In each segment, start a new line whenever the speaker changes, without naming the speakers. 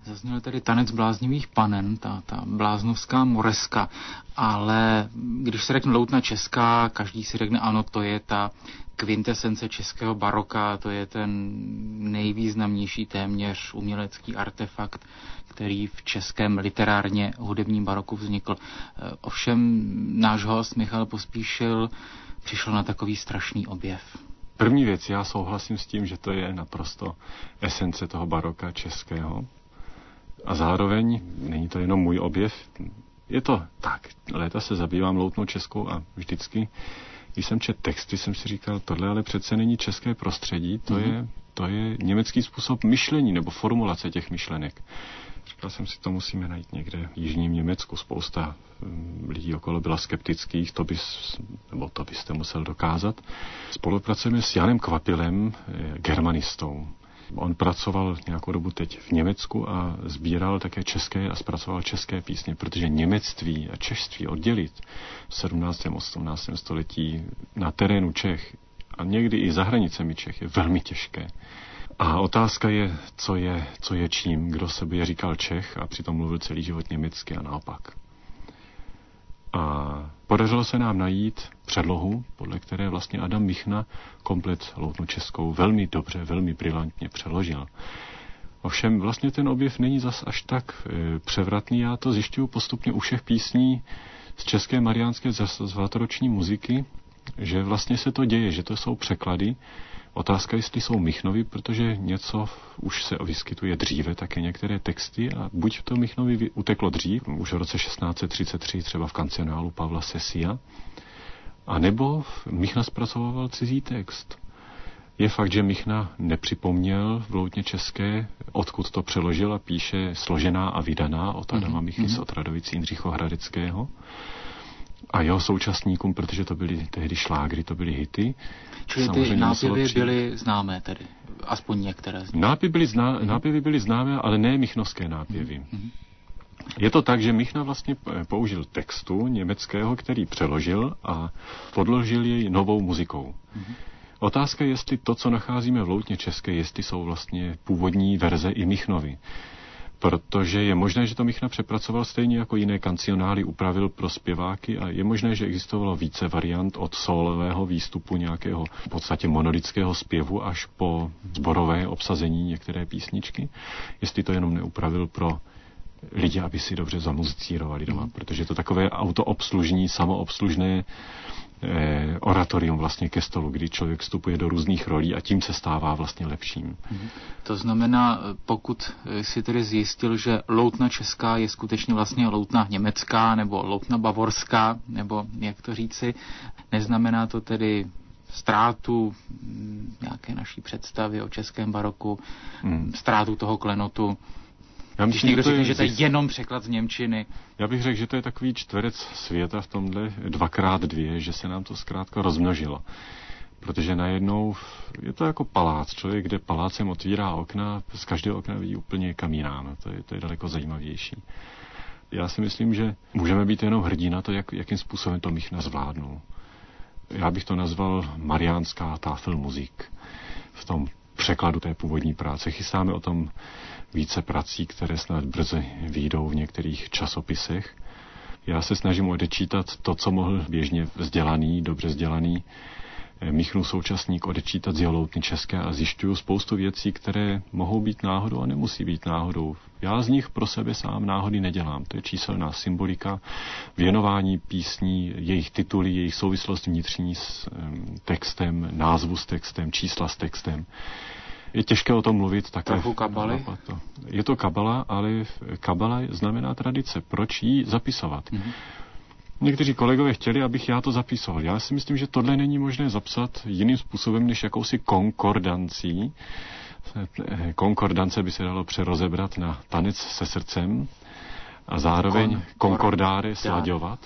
Zazněl tedy Tanec bláznivých panen, ta bláznovská moreska, ale když se řekne loutna česká, každý si řekne, ano, to je ta kvintesence českého baroka, to je ten nejvýznamnější téměř umělecký artefakt, který v českém literárně hudebním baroku vznikl. Ovšem náš host Michal Pospíšil přišel na takový strašný objev.
První věc, já souhlasím s tím, že to je naprosto esence toho baroka českého. A zároveň není to jenom můj objev. Je to tak, léta se zabývám loutnou českou a vždycky, když jsem četl texty, jsem si říkal, tohle ale přece není české prostředí, to je německý způsob myšlení nebo formulace těch myšlenek. Říkal jsem si, to musíme najít někde v jižním Německu. Spousta lidí okolo byla skeptických, to byste musel dokázat. Spolupracujeme s Janem Kvapilem, germanistou. On pracoval nějakou dobu teď v Německu a sbíral také české a zpracoval české písně, protože němectví a češtví oddělit v 17. a 18. století na terénu Čech a někdy i za hranicemi Čech je velmi těžké. A otázka je, co je čím, kdo sebe říkal Čech a přitom mluvil celý život německy a naopak. A podařilo se nám najít předlohu, podle které vlastně Adam Michna komplet loutnu českou velmi dobře, velmi brilantně přeložil. Ovšem vlastně ten objev není zas až tak převratný, já to zjišťuju postupně u všech písní z české mariánské zvátoroční muziky, že vlastně se to děje, že to jsou překlady. Otázka, jestli jsou Michnovi, protože něco už se vyskytuje dříve, také některé texty a buď to Michnovi uteklo dřív, už v roce 1633 třeba v kancionálu Pavla Sesia, a nebo Michna zpracoval cizí text. Je fakt, že Michna nepřipomněl v loutně české, odkud to přeložil a píše složená a vydaná od Adama Michny z Otradovic Jindřichohradeckého. A jeho současníkům, protože to byly tehdy šlágry, to byly hity.
Čili ty nápěvy byly známé tedy, aspoň některé z nich.
Nápěvy byly známé, ale ne michnovské nápěvy. Je to tak, že Michna vlastně použil textu německého, který přeložil a podložil jej novou muzikou. Otázka je, jestli to, co nacházíme v loutně české, jestli jsou vlastně původní verze i Michnovy. Protože je možné, že to Michna přepracoval stejně jako jiné kancionály, upravil pro zpěváky a je možné, že existovalo více variant od sólového výstupu nějakého v podstatě monodického zpěvu až po sborové obsazení některé písničky. Jestli to jenom neupravil pro lidi, aby si dobře zamuzicírovali doma, protože to takové autoobslužní, samoobslužné oratorium vlastně ke stolu, kdy člověk vstupuje do různých rolí a tím se stává vlastně lepším.
To znamená, pokud si tedy zjistil, že loutna česká je skutečně vlastně loutna německá nebo loutna bavorská, nebo jak to říci, neznamená to tedy ztrátu nějaké naší představy o českém baroku, ztrátu toho klenotu. Když někdo řekne, že to je jenom překlad z němčiny.
Já bych řekl, že to je takový čtverec světa v tomhle 2x2, že se nám to zkrátka rozmnožilo. Protože najednou je to jako palác. Člověk, kde palácem otvírá okna, z každého okna vidí úplně někam jinam. To je daleko zajímavější. Já si myslím, že můžeme být jenom hrdí na to, jakým způsobem to Michna zvládnul. Já bych to nazval mariánská Tafelmusik v tom překladu té původní práce. Chystáme o tom více prací, které snad brzy vyjdou v některých časopisech. Já se snažím odečítat to, co mohl běžně dobře vzdělaný Michnův současník odečítat z jeho loutny české a zjišťuju spoustu věcí, které mohou být náhodou a nemusí být náhodou. Já z nich pro sebe sám náhody nedělám. To je číselná symbolika, věnování písní, jejich tituly, jejich souvislost vnitřní s textem, názvu s textem, čísla s textem. Je těžké o tom mluvit také.
Trochu kabaly?
Je to kabala, ale kabala znamená tradice. Proč ji zapisovat? Někteří kolegové chtěli, abych já to zapisoval. Já si myslím, že tohle není možné zapsat jiným způsobem než jakousi konkordancí. Konkordance by se dalo přerozebrat na tanec se srdcem a zároveň konkordáre slaďovat.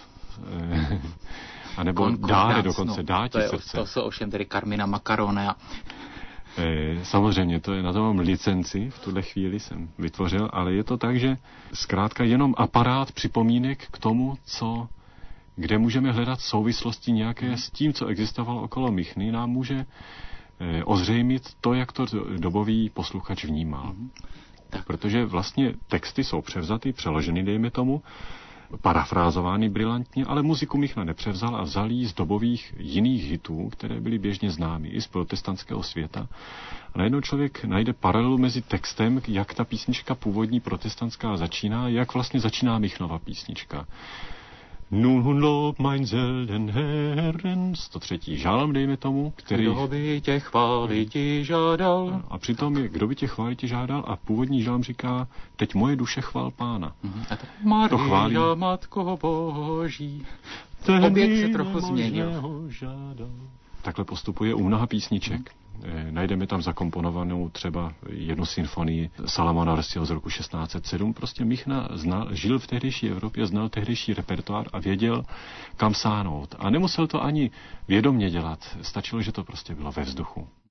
A nebo dáre dokonce, dáti srdce.
To jsou ovšem tedy Carmina Macarone.
Samozřejmě, to je na to mám licenci, v tuhle chvíli jsem vytvořil, ale je to tak, že zkrátka jenom aparát připomínek k tomu, kde můžeme hledat souvislosti nějaké s tím, co existovalo okolo Michny, nám může ozřejmit to, jak to dobový posluchač vnímá.
Tak.
Protože vlastně texty jsou převzaty, přeloženy, dejme tomu, parafrázovány brilantně, ale muziku Michna nepřevzal a vzal jí z dobových jiných hitů, které byly běžně známy i z protestantského světa. A najednou člověk najde paralelu mezi textem, jak ta písnička původní protestantská začíná, jak vlastně začíná Michnova písnička. Nun lob mein selten Herren, 103. žálm, dejme tomu, který...
Kdo by tě chváliti žádal?
A přitom je, kdo by tě chváliti žádal? A původní žálm říká, teď moje duše chvál Pána.
A to Maria, Matko Boží. Oběd se trochu změnil.
Takhle postupuje u mnoha písniček. Najdeme tam zakomponovanou třeba jednu symfonii Salamona Arsiho z roku 1607. Prostě Michna žil v tehdejší Evropě, znal tehdejší repertoár a věděl, kam sáhnout. A nemusel to ani vědomně dělat. Stačilo, že to prostě bylo ve vzduchu.